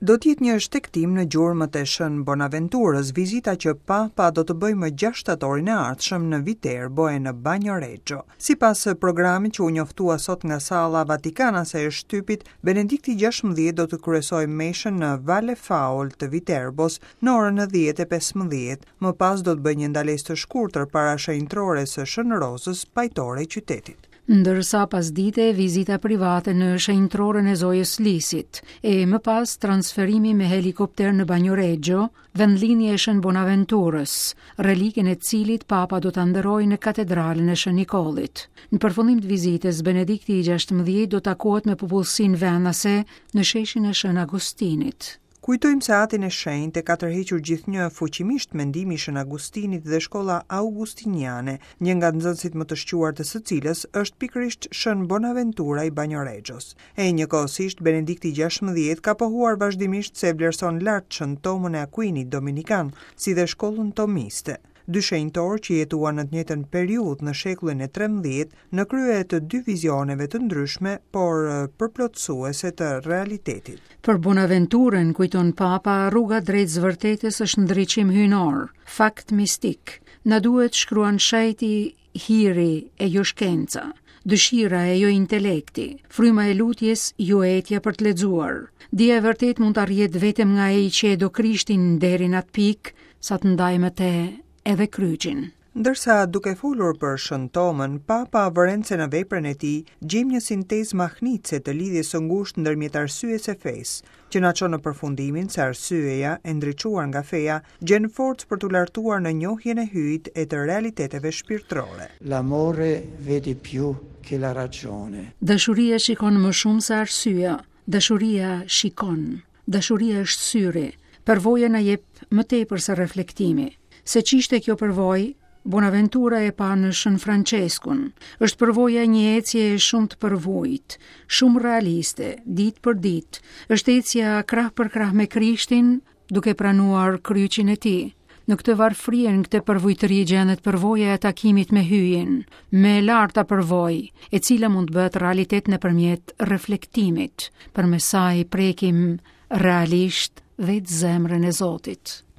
Do t'jetë një shtektim në gjurmët e Shën Bonaventurës, vizita që Papa do të bëjë më 6 shtatorin e ardhshëm në Viterbo e në Bagnoregio. Sipas programit që u njoftua sot nga Salla Vatikanase e shtypit, Benedikti XVI do të kryesojë meshën në Valle Faol të Viterbos në orën 10:15. Më pas do të bëjë një ndalesë të shkurtër para shenjtrores së Shën Rozës, pajtore e qytetit. Ndërsa pas dite vizita private në shenjtrorën e Zojës Lisit e më pas transferimi me helikopter në Bagnoregio, vendlinje e Shën Bonaventurës, relikën e cilit Papa do ta nderojë në katedralën e Shën Nikolit. Në përfundim të vizitës, Benedikti XVI do takohet me popullsinë vendase në sheshin e Shën Agustinit. Kujtojmë se atin e shenjtë ka tërhequr gjithnjë fuqimisht mendimi i Shën Agustinit dhe shkolla augustiniane, një nga nxënësit më të shquar të së cilës është pikërisht Shën Bonaventura i Bagnoregios. E njëkohësisht Benedikti XVI ka pohuar vazhdimisht se vlerëson lart Shën Tomën e Aquinit dominikan, si dhe shkollën tomiste. Dy shenjtorë që jetuan në të njëjtën periudhë në shekullin e 13 në krye të dy vizioneve të ndryshme, por përplotësuese të realitetit. Për Bonaventurën, kujton Papa, rruga drejt zvërtetës është ndriçim hyjnor, fakt mistik. Na duhet, shkruan shejti, hiri e jo shkenca, dëshira e jo intelekti, fryma e lutjes jo etja për të lexuar. Dia e vërtet mund të arrihet vetëm nga ai që e do Krishtin deri në atë pikë sa të ndajë më te edhe kryqin. Ndërsa duke folur për Shën Tomën, Papa vëren se në veprën e tij gjejmë një sintezë mahnitse të lidhjes së ngushtë ndërmjet arsyes e fesë, që na çon në përfundimin se arsyeja e ndriçuar nga feja gjen forcë për t'u lartuar në njohjen e hyjt e të realiteteve shpirtërore. L'amore vede più che la ragione. Dashuria shikon më shumë se arsyeja. Dashuria shikon. Dashuria është syri. Përvoja na jep më tepër se reflektimi. Se ç'ishte kjo përvojë, Bonaventura e pa në Shën Franceskun. Është përvoja një ecje e shumë të përvojit, shumë realiste, ditë për ditë. Është ecja krah për krah me Krishtin, duke pranuar kryqin e tij. Në këtë varfërie, në këtë përvojtëri gjendet përvoja e takimit me hyjin, me larta përvojë, e cila mund të bëhet realitet nëpërmjet reflektimit. Përmes saj prekim realisht vetë zemrën e Zotit.